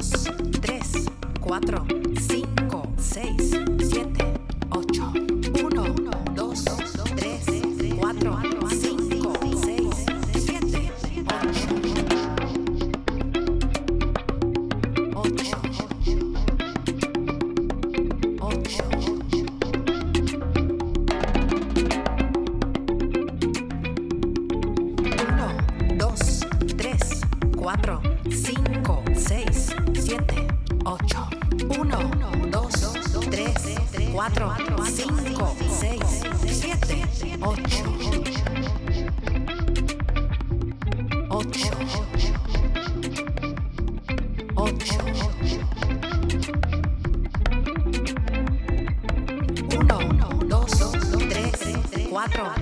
2, 3, 4, 5, 6, 7, 8. 1, 2, 3, 4, 5, 6, 7, 8. 8. 8. 2, 3, 4, 5, 6, 7, 8. 1, 2, 3, 4, 5, 6, 7, 8. 8. 8. 1, 2, 3, 4.